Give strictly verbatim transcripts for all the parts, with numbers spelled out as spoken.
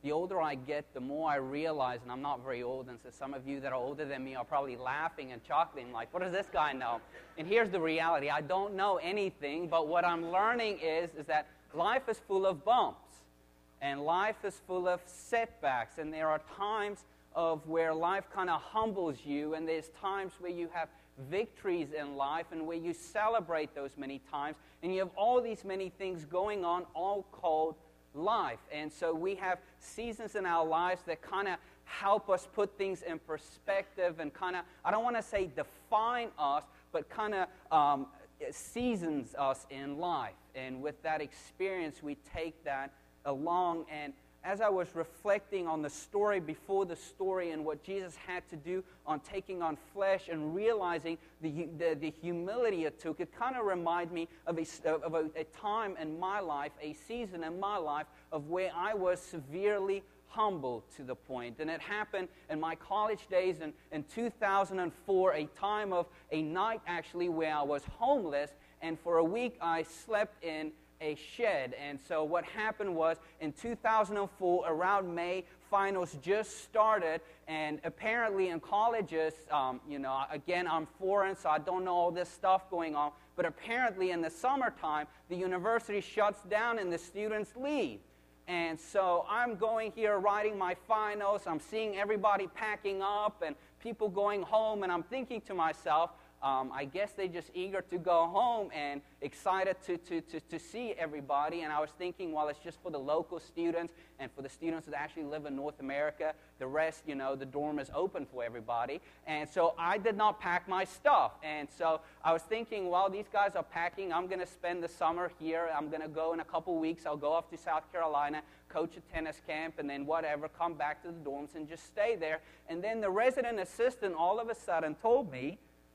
the older I get, the more I realize, and I'm not very old, and so some of you that are older than me are probably laughing and chuckling, like, what does this guy know? And here's the reality. I don't know anything, but what I'm learning is, is that life is full of bumps, and life is full of setbacks, and there are times of where life kind of humbles you, and there's times where you have victories in life and where you celebrate those many times, and you have all these many things going on, all called life. And so we have seasons in our lives that kind of help us put things in perspective and kind of, I don't want to say define us, but kind of um, seasons us in life. And with that experience, we take that along. And as I was reflecting on the story before the story and what Jesus had to do on taking on flesh and realizing the, the, the humility it took, it kind of reminded me of, a, of a, a time in my life, a season in my life of where I was severely humbled to the point. And it happened in my college days in, in two thousand four, a time of a night actually where I was homeless, and for a week I slept in a shed. And so what happened was in two thousand four, around May, finals just started, and apparently in colleges, um, you know, again, I'm foreign, so I don't know all this stuff going on, but apparently in the summertime, the university shuts down and the students leave. And so I'm going here writing my finals, I'm seeing everybody packing up and people going home, and I'm thinking to myself, Um, I guess they're just eager to go home and excited to, to, to, to see everybody. And I was thinking, well, it's just for the local students and for the students that actually live in North America. The rest, you know, the dorm is open for everybody. And so I did not pack my stuff. And so I was thinking, well, these guys are packing. I'm going to spend the summer here. I'm going to go in a couple weeks. I'll go off to South Carolina, coach a tennis camp, and then whatever, come back to the dorms and just stay there. And then the resident assistant all of a sudden told me,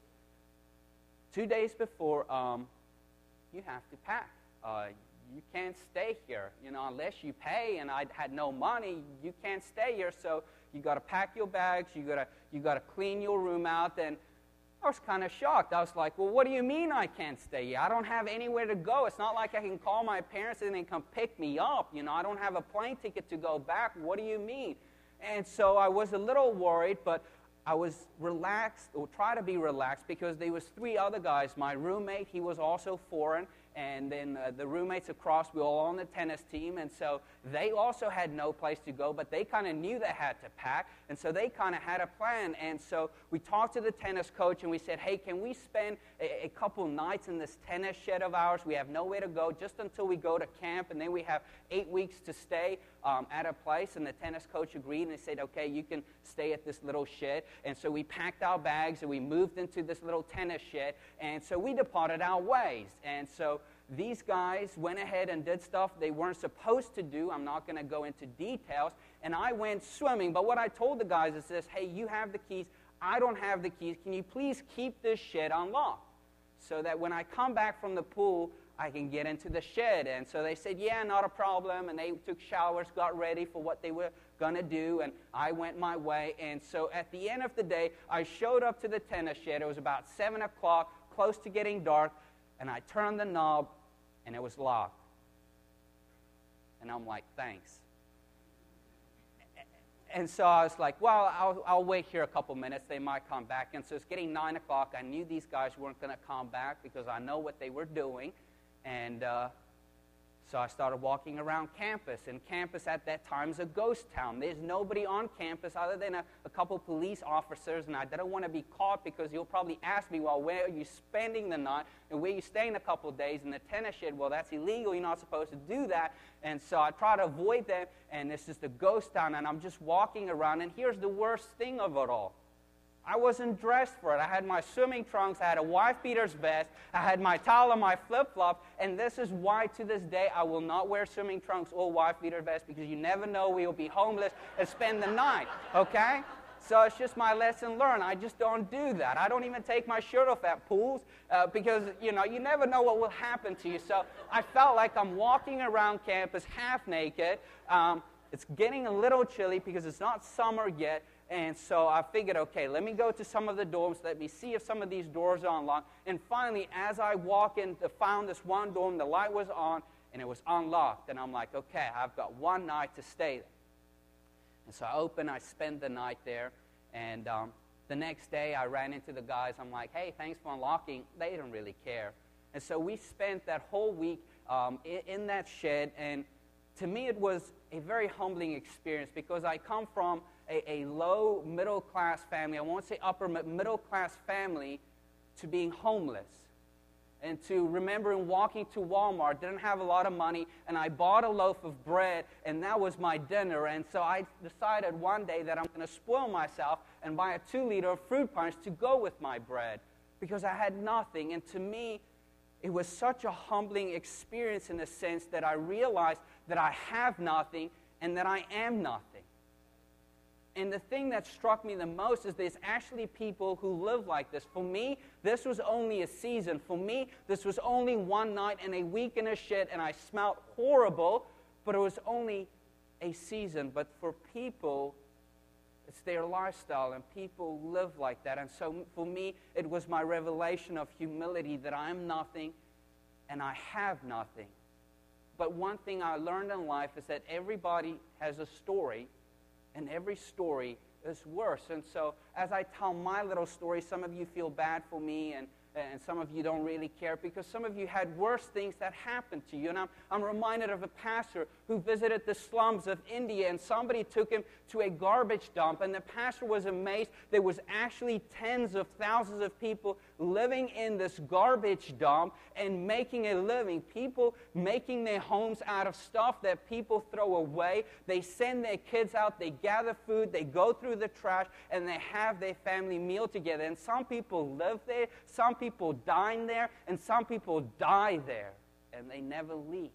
Two days before, um, you have to pack. Uh, you can't stay here, you know, unless you pay. And I had no money. You can't stay here, so you got to pack your bags. You got to you got to clean your room out. And I was kind of shocked. I was like, well, what do you mean I can't stay here? I don't have anywhere to go. It's not like I can call my parents and they come pick me up. You know, I don't have a plane ticket to go back. What do you mean? And so I was a little worried, but I was relaxed, or try to be relaxed, because there was three other guys. My roommate, he was also foreign, and then uh, the roommates across, we were all on the tennis team, and so they also had no place to go, but they kind of knew they had to pack, and so they kind of had a plan. And so we talked to the tennis coach, and we said, hey, can we spend a, a couple nights in this tennis shed of ours? We have nowhere to go just until we go to camp, and then we have eight weeks to stay um, at a place. And the tennis coach agreed, and they said, okay, you can stay at this little shed. And so we packed our bags, and we moved into this little tennis shed, and so we departed our ways. And so these guys went ahead and did stuff they weren't supposed to do. I'm not going to go into details. And I went swimming. But what I told the guys is this, hey, you have the keys. I don't have the keys. Can you please keep this shed unlocked so that when I come back from the pool, I can get into the shed? And so they said, yeah, not a problem. And they took showers, got ready for what they were going to do. And I went my way. And so at the end of the day, I showed up to the tennis shed. It was about seven o'clock, close to getting dark. And I turned the knob, and it was locked. And I'm like, thanks. And so I was like, well, I'll, I'll wait here a couple minutes. They might come back. And so it's getting nine o'clock. I knew these guys weren't going to come back because I know what they were doing. And uh, so I started walking around campus. And campus at that time is a ghost town. There's nobody on campus other than a, a couple police officers. And I didn't want to be caught because you'll probably ask me, well, where are you spending the night? And where are you staying a couple of days? In the tennis shed? Well, that's illegal. You're not supposed to do that. And so I try to avoid them. And it's just a ghost town. And I'm just walking around. And here's the worst thing of it all. I wasn't dressed for it. I had my swimming trunks, I had a wife-beater's vest, I had my towel and my flip-flops, and this is why to this day I will not wear swimming trunks or wife-beater vest, because you never know, we will be homeless and spend the night, okay? So it's just my lesson learned. I just don't do that. I don't even take my shirt off at pools uh, because, you know, you never know what will happen to you. So I felt like I'm walking around campus half naked. Um, it's getting a little chilly because it's not summer yet. And so I figured, okay, let me go to some of the dorms. Let me see if some of these doors are unlocked. And finally, as I walk in, I found this one dorm. The light was on, and it was unlocked. And I'm like, okay, I've got one night to stay there. And so I opened, I spent the night there, and um, the next day I ran into the guys. I'm like, hey, thanks for unlocking. They didn't really care. And so we spent that whole week um, in, in that shed, and to me it was a very humbling experience because I come from a, a low middle-class family. I won't say upper middle-class family, to being homeless. And to remembering walking to Walmart, didn't have a lot of money, and I bought a loaf of bread, and that was my dinner. And so I decided one day that I'm going to spoil myself and buy a two-liter of fruit punch to go with my bread because I had nothing. And to me, it was such a humbling experience in the sense that I realized that I have nothing and that I am nothing. And the thing that struck me the most is there's actually people who live like this. For me, this was only a season. For me, this was only one night and a week in a shed, and I smelled horrible, but it was only a season. But for people, it's their lifestyle, and people live like that. And so for me, it was my revelation of humility that I am nothing and I have nothing. But one thing I learned in life is that everybody has a story, and every story is worse. And so as I tell my little story, some of you feel bad for me, and, and some of you don't really care because some of you had worse things that happened to you. And I'm, I'm reminded of a pastor who visited the slums of India, and somebody took him to a garbage dump, and the pastor was amazed. There was actually tens of thousands of people living in this garbage dump and making a living. People making their homes out of stuff that people throw away. They send their kids out, they gather food, they go through the trash, and they have their family meal together. And some people live there, some people dine there, and some people die there, and they never leave.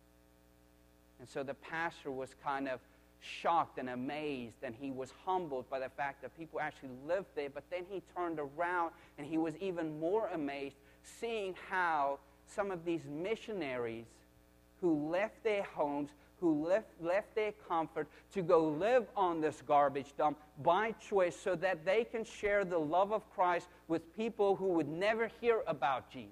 And so the pastor was kind of shocked and amazed, and he was humbled by the fact that people actually lived there. But then he turned around, and he was even more amazed seeing how some of these missionaries who left their homes, who left, left their comfort to go live on this garbage dump by choice so that they can share the love of Christ with people who would never hear about Jesus.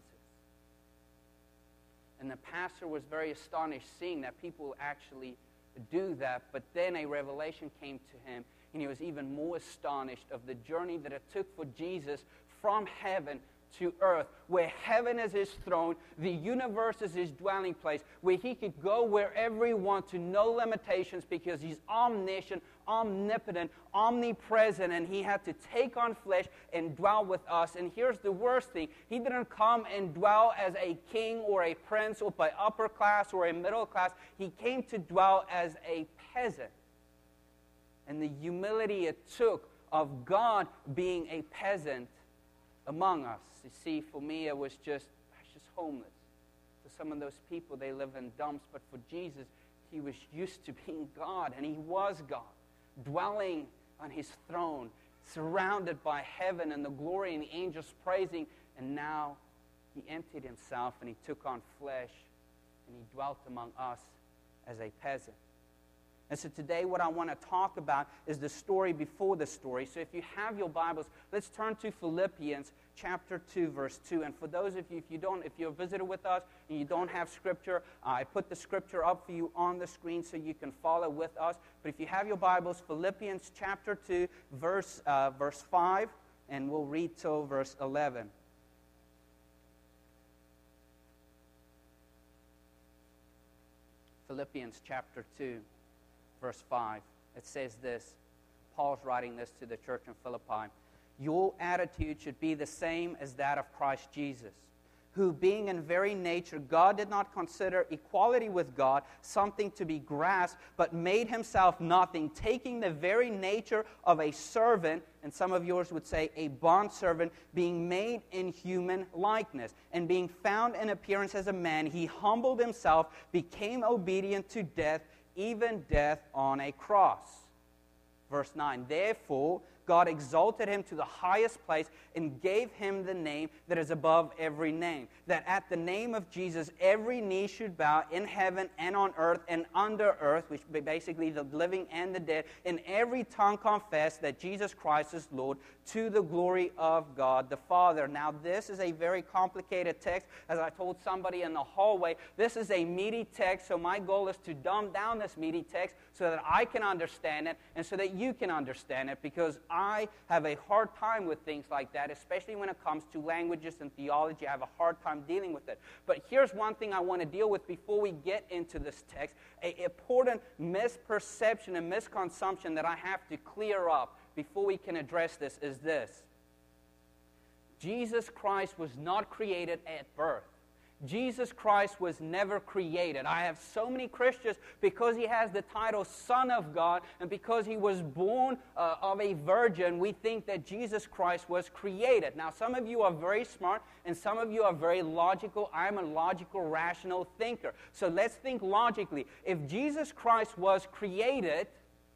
And the pastor was very astonished seeing that people actually do that. But then a revelation came to him, and he was even more astonished of the journey that it took for Jesus from heaven to earth, where heaven is his throne, the universe is his dwelling place, where he could go wherever he wants to no limitations because he's omniscient, omnipotent, omnipresent, and he had to take on flesh and dwell with us. And here's the worst thing. He didn't come and dwell as a king or a prince or by upper class or a middle class. He came to dwell as a peasant. And the humility it took of God being a peasant among us. You see, for me, it was just, I was just homeless. For some of those people, they live in dumps. But for Jesus, he was used to being God, and he was God, dwelling on his throne, surrounded by heaven and the glory and the angels praising. And now he emptied himself, and he took on flesh, and he dwelt among us as a peasant. And so today what I want to talk about is the story before the story. So if you have your Bibles, let's turn to Philippians chapter two, verse two. And for those of you, if you don't, if you're a visitor with us and you don't have scripture, uh, I put the scripture up for you on the screen so you can follow with us. But if you have your Bibles, Philippians chapter two, verse, uh, verse five, and we'll read till verse eleven. Philippians chapter two. Verse five, it says this. Paul's writing this to the church in Philippi. Your attitude should be the same as that of Christ Jesus, who being in very nature God did not consider equality with God something to be grasped, but made himself nothing, taking the very nature of a servant, and some of yours would say a bondservant, being made in human likeness. And being found in appearance as a man, he humbled himself, became obedient to death, even death on a cross. Verse nine, therefore, God exalted him to the highest place and gave him the name that is above every name. That at the name of Jesus, every knee should bow in heaven and on earth and under earth, which be basically the living and the dead, and every tongue confess that Jesus Christ is Lord, to the glory of God the Father. Now, this is a very complicated text. As I told somebody in the hallway, this is a meaty text, so my goal is to dumb down this meaty text so that I can understand it and so that you can understand it, because I have a hard time with things like that, especially when it comes to languages and theology. I have a hard time dealing with it. But here's one thing I want to deal with before we get into this text. An important misperception and misconception that I have to clear up before we can address this is this. Jesus Christ was not created at birth. Jesus Christ was never created. I have so many Christians, because he has the title Son of God and because he was born uh, of a virgin, we think that Jesus Christ was created. Now, some of you are very smart and some of you are very logical. I'm a logical, rational thinker. So let's think logically. If Jesus Christ was created,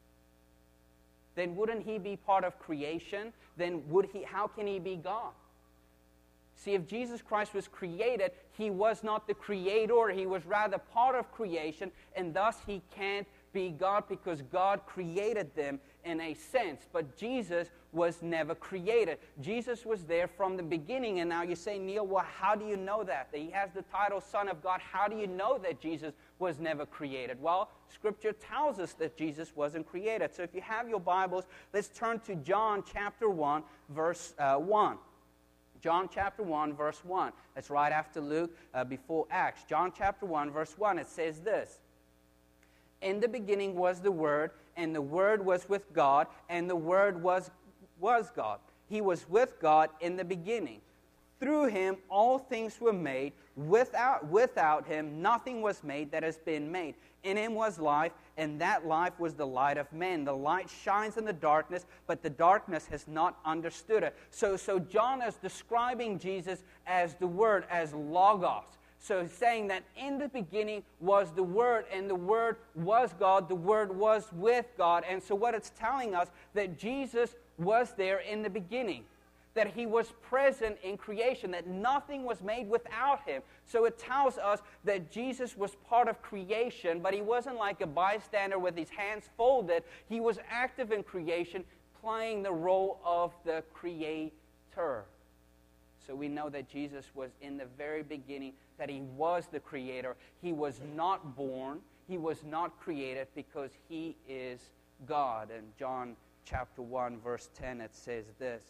then wouldn't he be part of creation? Then would he? How can he be God? See, if Jesus Christ was created, he was not the creator. He was rather part of creation, and thus he can't be God because God created them in a sense. But Jesus was never created. Jesus was there from the beginning. And now you say, Neil, well, how do you know that? That he has the title Son of God. How do you know that Jesus was never created? Well, Scripture tells us that Jesus wasn't created. So if you have your Bibles, let's turn to John chapter one, verse uh, one. John chapter one, verse one. That's right after Luke, uh, before Acts. John chapter one, verse one, it says this. In the beginning was the Word, and the Word was with God, and the Word was, was God. He was with God in the beginning. Through him all things were made. Without, without him nothing was made that has been made. In him was life, and that life was the light of men. The light shines in the darkness, but the darkness has not understood it. So, so John is describing Jesus as the Word, as Logos. So he's saying that in the beginning was the Word, and the Word was God. The Word was with God. And so what it's telling us, that Jesus was there in the beginning, that he was present in creation, that nothing was made without him. So it tells us that Jesus was part of creation, but he wasn't like a bystander with his hands folded. He was active in creation, playing the role of the creator. So we know that Jesus was in the very beginning, that he was the creator. He was not born. He was not created because he is God. In John chapter one, verse ten, it says this.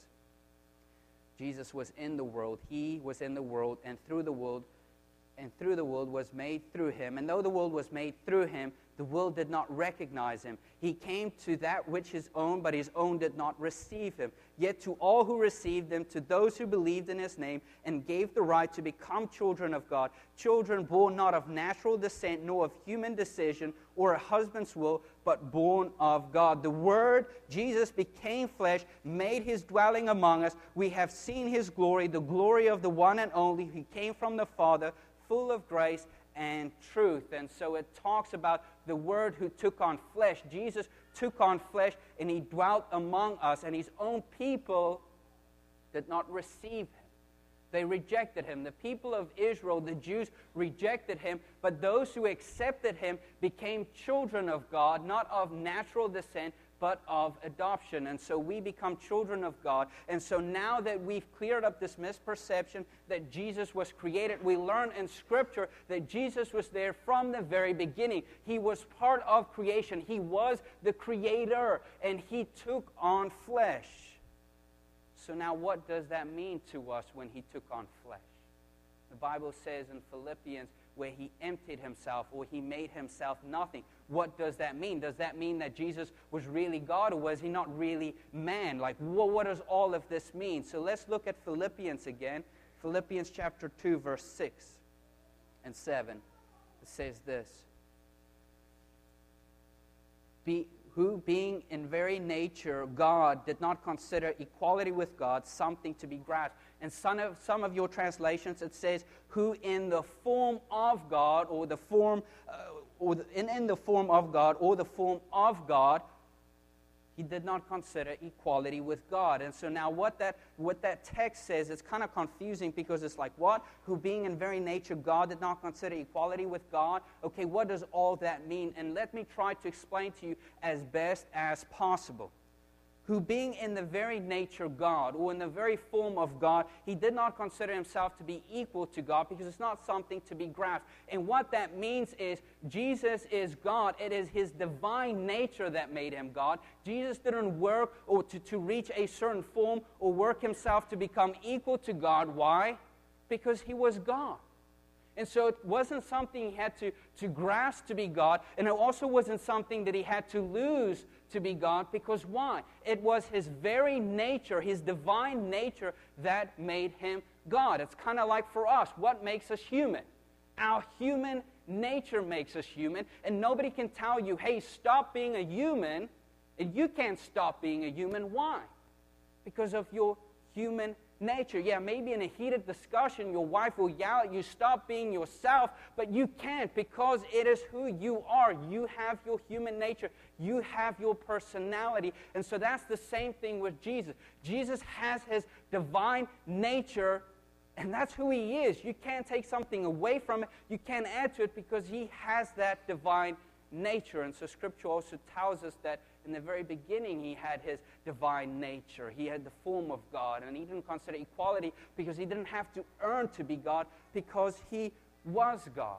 Jesus was in the world. He was in the world, and through the world, and through the world was made through him. And though the world was made through him, the world did not recognize him. He came to that which his own, but his own did not receive him. Yet to all who received him, to those who believed in his name, and gave the right to become children of God, children born not of natural descent, nor of human decision, or a husband's will, but born of God. The Word, Jesus, became flesh, made his dwelling among us. We have seen his glory, the glory of the one and only, who came from the Father, full of grace and truth. And so it talks about the Word who took on flesh. Jesus took on flesh, and he dwelt among us, and his own people did not receive him. They rejected him. The people of Israel, the Jews, rejected him, but those who accepted him became children of God, not of natural descent, but of adoption. And so we become children of God. And so now that we've cleared up this misperception that Jesus was created, we learn in Scripture that Jesus was there from the very beginning. He was part of creation. He was the creator, and he took on flesh. So now what does that mean to us when he took on flesh? The Bible says in Philippians, where he emptied himself, or he made himself nothing. What does that mean? Does that mean that Jesus was really God, or was he not really man? Like, well, what does all of this mean? So let's look at Philippians again. Philippians chapter two, verse six and seven. It says this. Be, who, being in very nature God, did not consider equality with God something to be grasped. In some of, some of your translations, it says, who in the form of God, or the form, uh, or the, in, in the form of God, or the form of God, he did not consider equality with God. And so now what that what that text says, it's kind of confusing because it's like, what? Who being in very nature God did not consider equality with God? Okay, what does all that mean? And let me try to explain to you as best as possible. Who being in the very nature God, or in the very form of God, he did not consider himself to be equal to God because it's not something to be grasped. And what that means is Jesus is God. It is his divine nature that made him God. Jesus didn't work or to, to reach a certain form or work himself to become equal to God. Why? Because he was God. And so it wasn't something he had to, to grasp to be God, and it also wasn't something that he had to lose to be God, because why? It was his very nature, his divine nature, that made him God. It's kind of like for us, what makes us human? Our human nature makes us human, and nobody can tell you, hey, stop being a human, and you can't stop being a human. Why? Because of your human nature. Yeah, maybe in a heated discussion, your wife will yell at you, stop being yourself, but you can't because it is who you are. You have your human nature. You have your personality. And so that's the same thing with Jesus. Jesus has his divine nature, and that's who he is. You can't take something away from it. You can't add to it because he has that divine nature. And so Scripture also tells us that in the very beginning, he had his divine nature. He had the form of God, and he didn't consider equality because he didn't have to earn to be God, because he was God.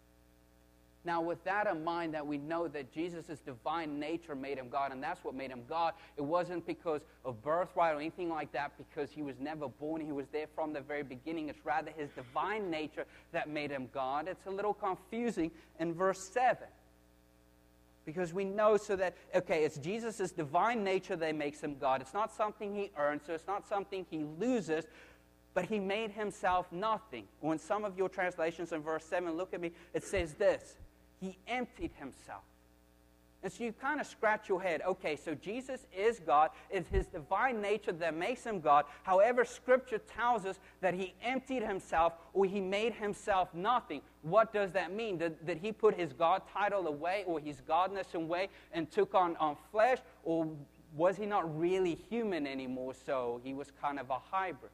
Now, with that in mind, that we know that Jesus' divine nature made him God, and that's what made him God. It wasn't because of birthright or anything like that, because he was never born. He was there from the very beginning. It's rather his divine nature that made him God. It's a little confusing in verse seven. Because we know so that, okay, it's Jesus' divine nature that makes him God. It's not something he earns, so it's not something he loses, but he made himself nothing. Or in some of your translations in verse seven, look at me, it says this: he emptied himself. And so you kind of scratch your head. Okay, so Jesus is God. It's his divine nature that makes him God. However, Scripture tells us that he emptied himself, or he made himself nothing. What does that mean? Did, did he put his God title away, or his godness away, and took on, on flesh? Or was he not really human anymore, so he was kind of a hybrid?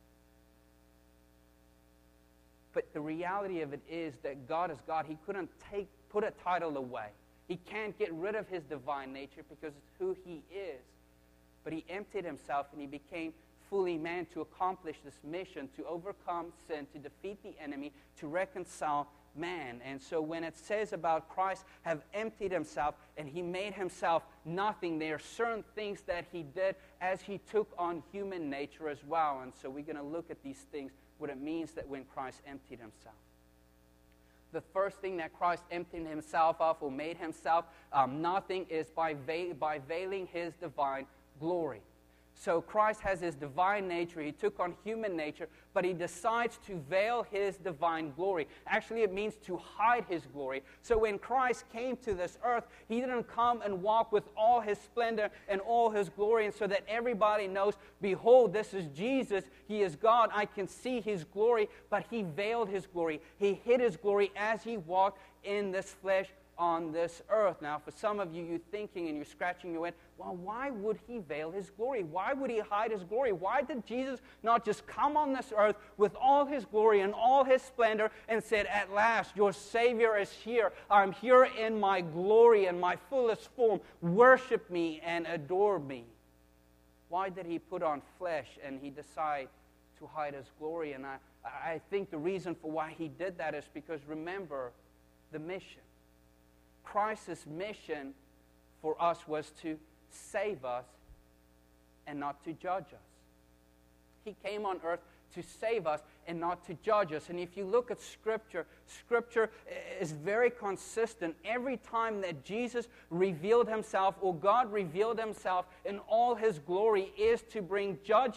But the reality of it is that God is God. He couldn't take put a title away. He can't get rid of his divine nature because it's who he is. But he emptied himself and he became fully man to accomplish this mission, to overcome sin, to defeat the enemy, to reconcile man. And so when it says about Christ have emptied himself and he made himself nothing, there are certain things that he did as he took on human nature as well. And so we're going to look at these things, what it means that when Christ emptied himself. The first thing that Christ emptied himself of, or made himself um, nothing, is by, veil, by veiling his divine glory. So Christ has his divine nature. He took on human nature, but he decides to veil his divine glory. Actually, it means to hide his glory. So when Christ came to this earth, he didn't come and walk with all his splendor and all his glory, and so that everybody knows, behold, this is Jesus. He is God. I can see his glory, but he veiled his glory. He hid his glory as he walked in this flesh on this earth. Now, for some of you, you're thinking and you're scratching your head, well, why would he veil his glory? Why would he hide his glory? Why did Jesus not just come on this earth with all his glory and all his splendor and said, at last, your Savior is here. I'm here in my glory and my fullest form. Worship me and adore me. Why did he put on flesh and he decide to hide his glory? And I, I think the reason for why he did that is because, remember, the mission. Christ's mission for us was to save us and not to judge us. He came on earth to save us and not to judge us. And if you look at Scripture, Scripture is very consistent. Every time that Jesus revealed himself, or God revealed himself in all his glory, is to bring judgment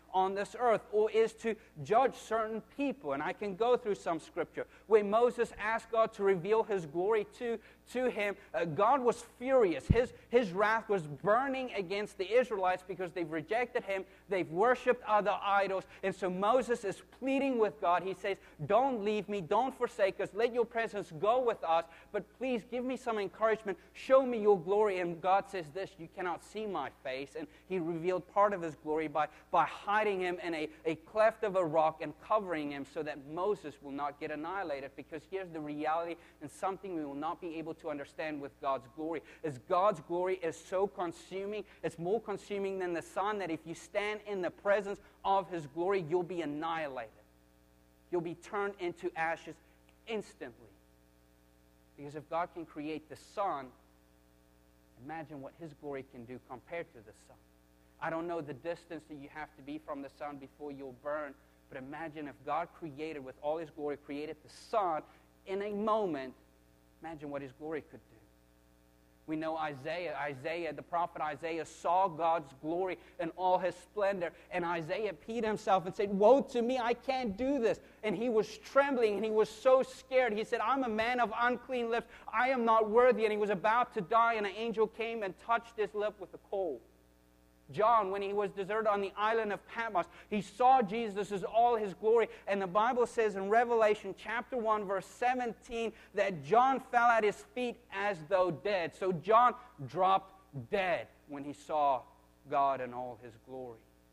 on this earth, or is to judge certain people. And I can go through some scripture where Moses asked God to reveal his glory to, to him. Uh, God was furious. His, his wrath was burning against the Israelites because they've rejected him. They've worshipped other idols. And so Moses is pleading with God. He says, don't leave me. Don't forsake us. Let your presence go with us. But please give me some encouragement. Show me your glory. And God says this, you cannot see my face. And he revealed part of his glory by, by hiding him in a, a cleft of a rock and covering him so that Moses will not get annihilated. Because here's the reality, and something we will not be able to understand with God's glory, is God's glory is so consuming, it's more consuming than the sun, that if you stand in the presence of his glory, you'll be annihilated. You'll be turned into ashes instantly. Because if God can create the sun, imagine what his glory can do compared to the sun. I don't know the distance that you have to be from the sun before you'll burn, but imagine if God created, with all his glory, created the sun in a moment, imagine what his glory could do. We know Isaiah, Isaiah, the prophet Isaiah saw God's glory in all his splendor, and Isaiah peed himself and said, woe to me, I can't do this. And he was trembling, and he was so scared. He said, I'm a man of unclean lips. I am not worthy. And he was about to die, and an angel came and touched his lip with a coal. John, when he was deserted on the island of Patmos, he saw Jesus as all his glory. And the Bible says in Revelation chapter one, verse seventeen, that John fell at his feet as though dead. So John dropped dead when he saw God in all his glory.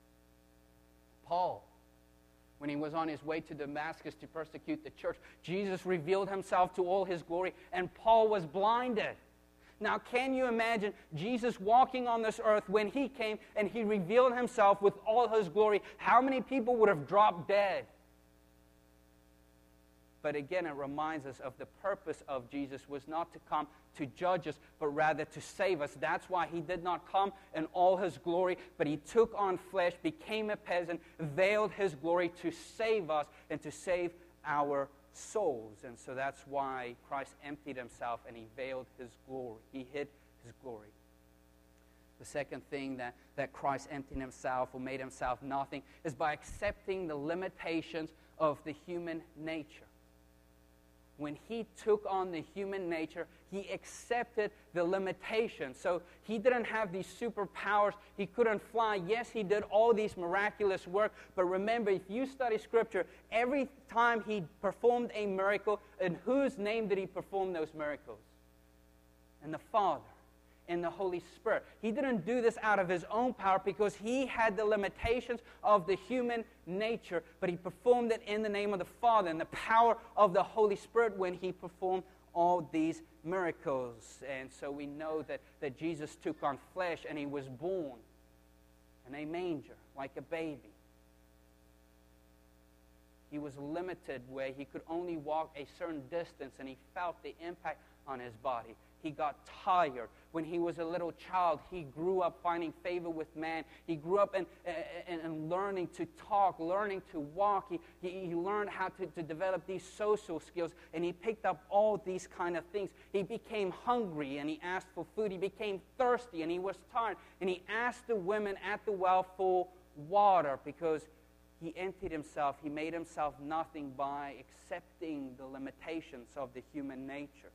Paul, when he was on his way to Damascus to persecute the church, Jesus revealed himself to all his glory, and Paul was blinded. Now, can you imagine Jesus walking on this earth when he came and he revealed himself with all his glory? How many people would have dropped dead? But again, it reminds us of the purpose of Jesus was not to come to judge us, but rather to save us. That's why he did not come in all his glory, but he took on flesh, became a peasant, veiled his glory to save us and to save our souls. And so that's why Christ emptied himself and he veiled his glory. He hid his glory. The second thing that, that Christ emptied himself or made himself nothing is by accepting the limitations of the human nature. When he took on the human nature, he accepted the limitations. So he didn't have these superpowers. He couldn't fly. Yes, he did all these miraculous work. But remember, if you study Scripture, every time he performed a miracle, in whose name did he perform those miracles? In the Father, in the Holy Spirit. He didn't do this out of his own power because he had the limitations of the human nature, but he performed it in the name of the Father and the power of the Holy Spirit when he performed all these miracles. And so we know that, that Jesus took on flesh and he was born in a manger like a baby. He was limited where he could only walk a certain distance, and he felt the impact on his body. He got tired. When he was a little child, he grew up finding favor with man. He grew up in, in, in learning to talk, learning to walk. He, he, he learned how to, to develop these social skills, and he picked up all these kind of things. He became hungry, and he asked for food. He became thirsty, and he was tired. And he asked the women at the well for water because he emptied himself. He made himself nothing by accepting the limitations of the human nature.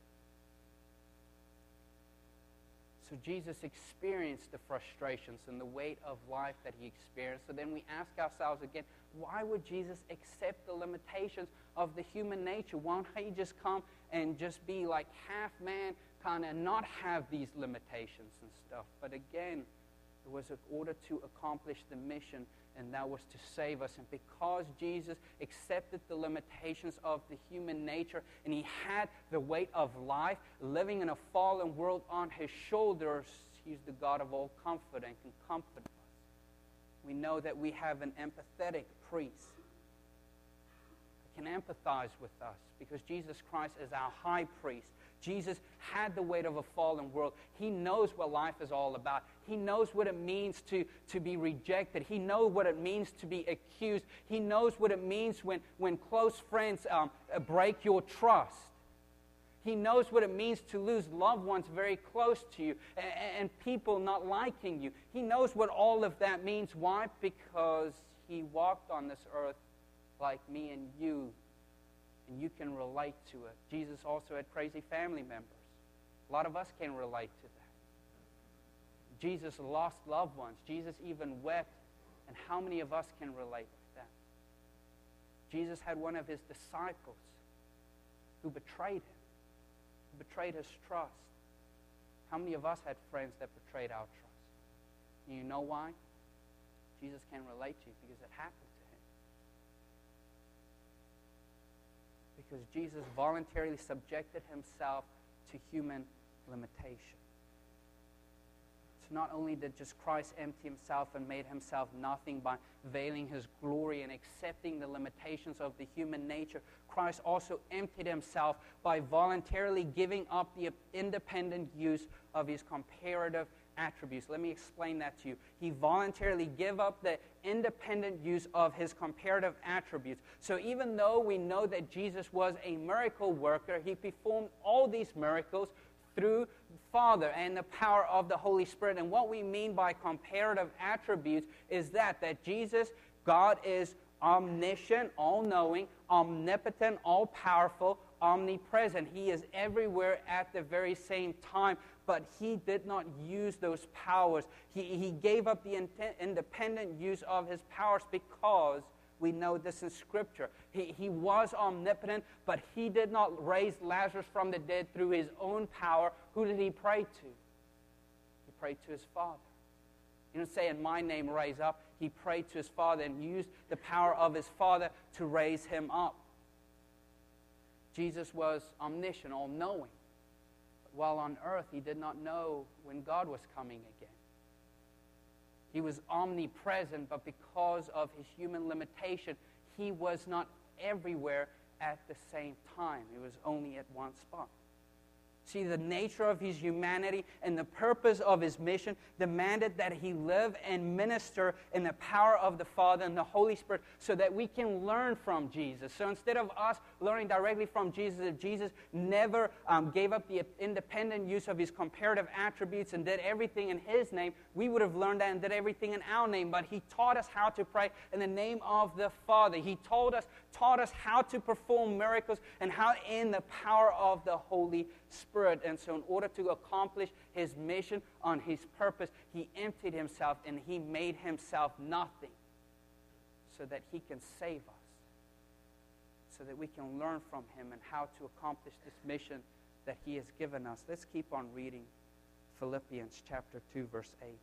So Jesus experienced the frustrations and the weight of life that he experienced. So then we ask ourselves again, why would Jesus accept the limitations of the human nature? Why don't he just come and just be like half man, kind of not have these limitations and stuff? But again, it was in order to accomplish the mission, and that was to save us. And because Jesus accepted the limitations of the human nature, and he had the weight of life, living in a fallen world on his shoulders, he's the God of all comfort and can comfort us. We know that we have an empathetic priest that can empathize with us because Jesus Christ is our high priest. Jesus had the weight of a fallen world. He knows what life is all about. He knows what it means to, to be rejected. He knows what it means to be accused. He knows what it means when, when close friends um, break your trust. He knows what it means to lose loved ones very close to you and, and people not liking you. He knows what all of that means. Why? Because he walked on this earth like me and you, and you can relate to it. Jesus also had crazy family members. A lot of us can relate to that. Jesus lost loved ones. Jesus even wept. And how many of us can relate with that? Jesus had one of his disciples who betrayed him, who betrayed his trust. How many of us had friends that betrayed our trust? And you know why? Jesus can relate to you because it happened to him. Because Jesus voluntarily subjected himself to human limitation. So not only did just Christ empty himself and made himself nothing by veiling his glory and accepting the limitations of the human nature, Christ also emptied himself by voluntarily giving up the independent use of his comparative attributes. Let me explain that to you. He voluntarily gave up the independent use of his comparative attributes. So even though we know that Jesus was a miracle worker, he performed all these miracles through the Father and the power of the Holy Spirit. And what we mean by comparative attributes is that, that Jesus, God is omniscient, all-knowing, omnipotent, all-powerful, omnipresent. He is everywhere at the very same time, but he did not use those powers. He, he gave up the intent, independent use of his powers because we know this in Scripture. He, he was omnipotent, but he did not raise Lazarus from the dead through his own power. Who did he pray to? He prayed to his Father. He didn't say, in my name, raise up. He prayed to his Father and used the power of his Father to raise him up. Jesus was omniscient, all-knowing. But while on earth, he did not know when God was coming again. He was omnipresent, but because of his human limitation, he was not everywhere at the same time. He was only at one spot. See, the nature of his humanity and the purpose of his mission demanded that he live and minister in the power of the Father and the Holy Spirit so that we can learn from Jesus. So instead of us learning directly from Jesus, if Jesus never um, gave up the independent use of his comparative attributes and did everything in his name, we would have learned that and did everything in our name. But he taught us how to pray in the name of the Father. He told us, taught us how to perform miracles and how in the power of the Holy Spirit. And so in order to accomplish his mission on his purpose, he emptied himself and he made himself nothing so that he can save us, so that we can learn from him and how to accomplish this mission that he has given us. Let's keep on reading Philippians chapter two, verse eight.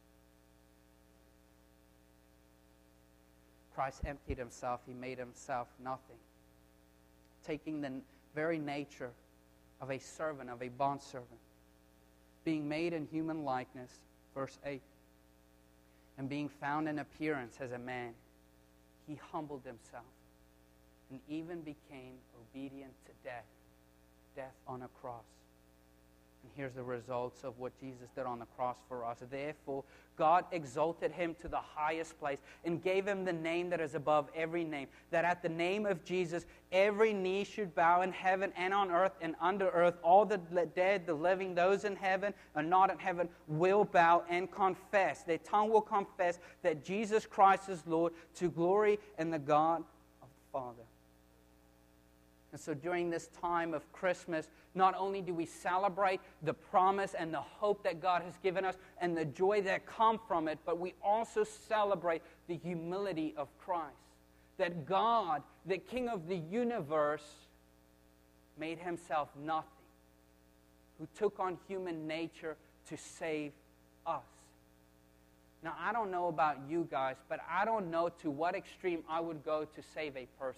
Christ emptied himself. He made himself nothing, taking the very nature of a servant, of a bondservant, being made in human likeness, verse eight, and being found in appearance as a man, he humbled himself and even became obedient to death, death on a cross. And here's the results of what Jesus did on the cross for us. Therefore, God exalted him to the highest place and gave him the name that is above every name, that at the name of Jesus, every knee should bow in heaven and on earth and under earth. All the dead, the living, those in heaven and not in heaven will bow and confess. Their tongue will confess that Jesus Christ is Lord, to glory in the God of the Father. And so during this time of Christmas, not only do we celebrate the promise and the hope that God has given us and the joy that comes from it, but we also celebrate the humility of Christ. That God, the King of the universe, made himself nothing, who took on human nature to save us. Now, I don't know about you guys, but I don't know to what extreme I would go to save a person.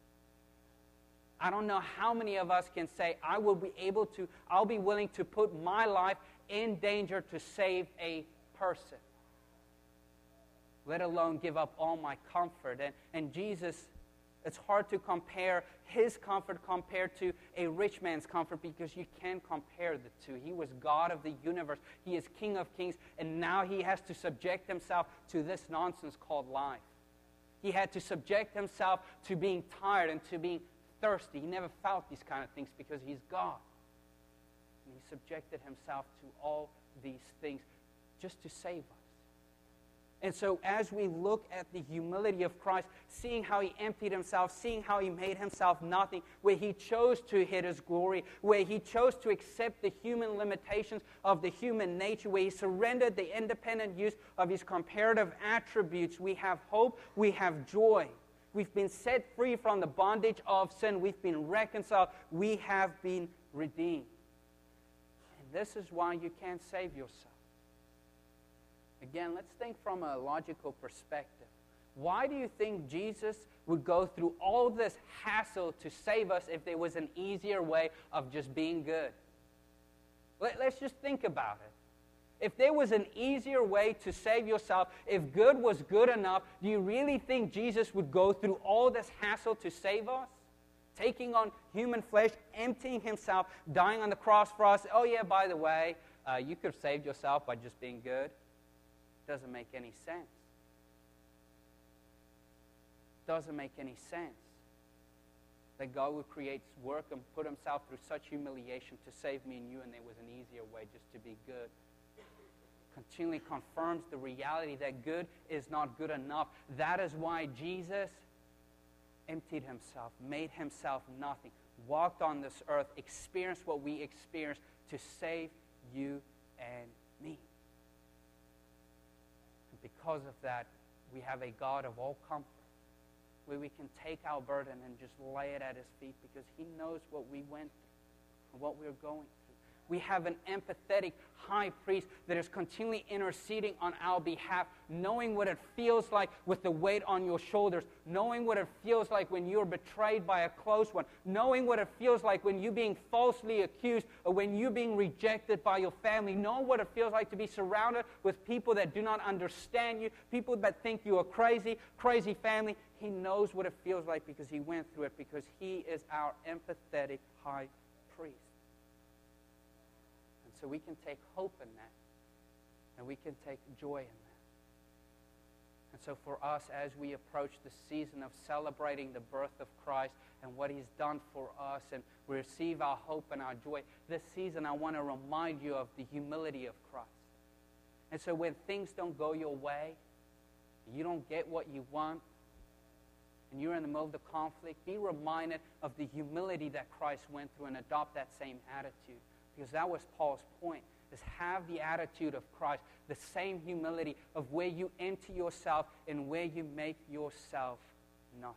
I don't know how many of us can say, I will be able to, I'll be willing to put my life in danger to save a person, let alone give up all my comfort. And, and Jesus, it's hard to compare his comfort compared to a rich man's comfort because you can't compare the two. He was God of the universe. He is King of kings, and now he has to subject himself to this nonsense called life. He had to subject himself to being tired and to being thirsty. He never felt these kind of things because he's God. And he subjected himself to all these things just to save us. And so as we look at the humility of Christ, seeing how he emptied himself, seeing how he made himself nothing, where he chose to hid his glory, where he chose to accept the human limitations of the human nature, where he surrendered the independent use of his comparative attributes, we have hope, we have joy. We've been set free from the bondage of sin. We've been reconciled. We have been redeemed. And this is why you can't save yourself. Again, let's think from a logical perspective. Why do you think Jesus would go through all this hassle to save us if there was an easier way of just being good? Let, let's just think about it. If there was an easier way to save yourself, if good was good enough, do you really think Jesus would go through all this hassle to save us? Taking on human flesh, emptying himself, dying on the cross for us. Oh yeah, by the way, uh, you could have saved yourself by just being good. Doesn't make any sense. Doesn't make any sense that God would create work and put himself through such humiliation to save me and you, and there was an easier way just to be good. Continually confirms the reality that good is not good enough. That is why Jesus emptied himself, made himself nothing, walked on this earth, experienced what we experienced to save you and me. Because of that, we have a God of all comfort, where we can take our burden and just lay it at his feet because he knows what we went through and what we're going through. We have an empathetic high priest that is continually interceding on our behalf, knowing what it feels like with the weight on your shoulders, knowing what it feels like when you're betrayed by a close one, knowing what it feels like when you're being falsely accused or when you're being rejected by your family, knowing what it feels like to be surrounded with people that do not understand you, people that think you are crazy, crazy family. He knows what it feels like because he went through it, because he is our empathetic high priest. So we can take hope in that, and we can take joy in that. And so for us, as we approach the season of celebrating the birth of Christ and what he's done for us, and we receive our hope and our joy, this season I want to remind you of the humility of Christ. And so when things don't go your way, you don't get what you want, and you're in the middle of the conflict, be reminded of the humility that Christ went through and adopt that same attitude. Because that was Paul's point, is have the attitude of Christ, the same humility of where you empty yourself and where you make yourself nothing.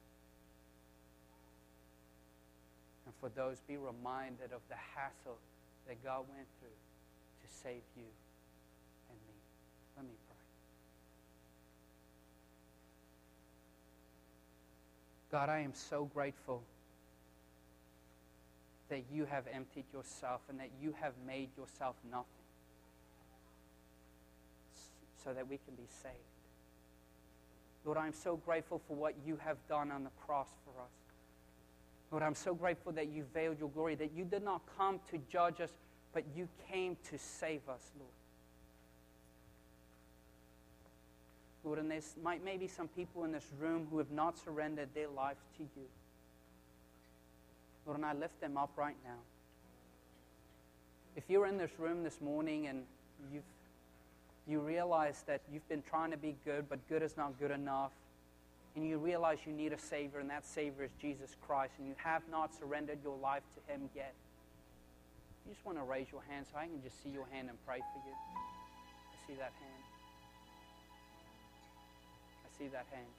And for those, be reminded of the hassle that God went through to save you and me. Let me pray. God, I am so grateful that you have emptied yourself and that you have made yourself nothing so that we can be saved. Lord, I'm so grateful for what you have done on the cross for us. Lord, I'm so grateful that you veiled your glory, that you did not come to judge us, but you came to save us, Lord. Lord, and there's might maybe some people in this room who have not surrendered their lives to you. Lord, and I lift them up right now. If you're in this room this morning and you've you realize that you've been trying to be good, but good is not good enough, and you realize you need a Savior, and that Savior is Jesus Christ, and you have not surrendered your life to him yet, you just want to raise your hand so I can just see your hand and pray for you. I see that hand. I see that hand.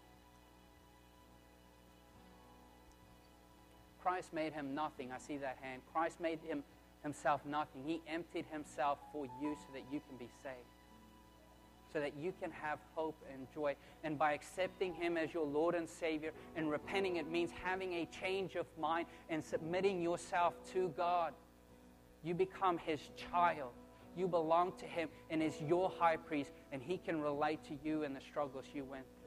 Christ made him nothing. I see that hand. Christ made him himself nothing. He emptied himself for you so that you can be saved, so that you can have hope and joy. And by accepting him as your Lord and Savior and repenting, it means having a change of mind and submitting yourself to God. You become his child. You belong to him and is your high priest, and he can relate to you in the struggles you went through.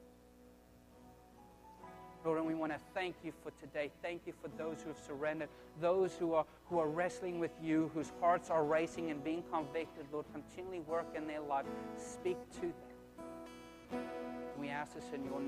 Lord, and we want to thank you for today. Thank you for those who have surrendered, those who are who are wrestling with you, whose hearts are racing and being convicted. Lord, continually work in their life. Speak to them. We ask this in your name.